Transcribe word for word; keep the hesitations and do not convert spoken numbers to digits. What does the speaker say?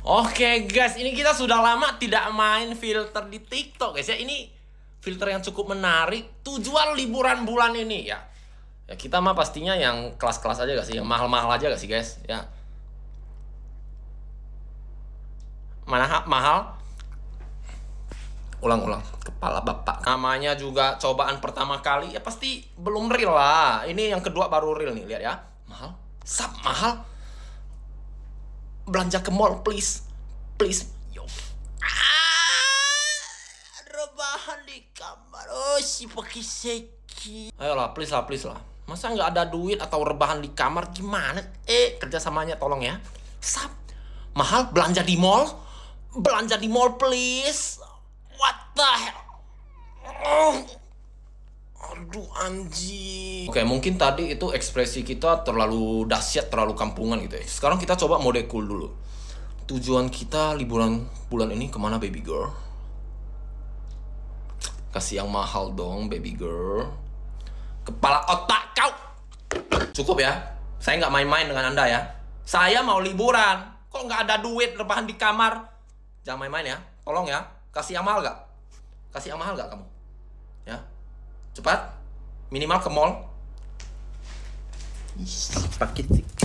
Oke guys, ini kita sudah lama tidak main filter di TikTok guys ya. Ini filter yang cukup menarik. Tujuan liburan bulan ini ya. Ya kita mah pastinya yang kelas-kelas aja gak sih, yang mahal-mahal aja gak sih guys ya. Mana mahal? Ulang-ulang, kepala bapak. Namanya juga cobaan pertama kali, ya pasti belum real lah. Ini yang kedua baru real nih, lihat ya. Mahal, sap mahal. Belanja ke mall please, please. Yo. Ah, rebahan di kamar. Oh si pakai seki. Ayolah, please lah, please lah. Masa nggak ada duit atau rebahan di kamar gimana? Eh, kerjasamanya tolong ya. Sap, mahal belanja di mall, belanja di mall please. What the hell? Oh. Aduh anjing. Oke, mungkin tadi itu ekspresi kita terlalu dahsyat, terlalu kampungan gitu ya. Sekarang kita coba mode cool dulu. Tujuan kita liburan bulan ini kemana baby girl? Kasih yang mahal dong baby girl. Kepala otak kau. Cukup ya. Saya nggak main-main dengan Anda ya. Saya mau liburan. Kok nggak ada duit rebahan di kamar? Jangan main-main ya. Tolong ya. Kasih yang mahal gak? Kasih yang mahal gak kamu? Ya. Cepat. Minimal ke mall. Ih, pakai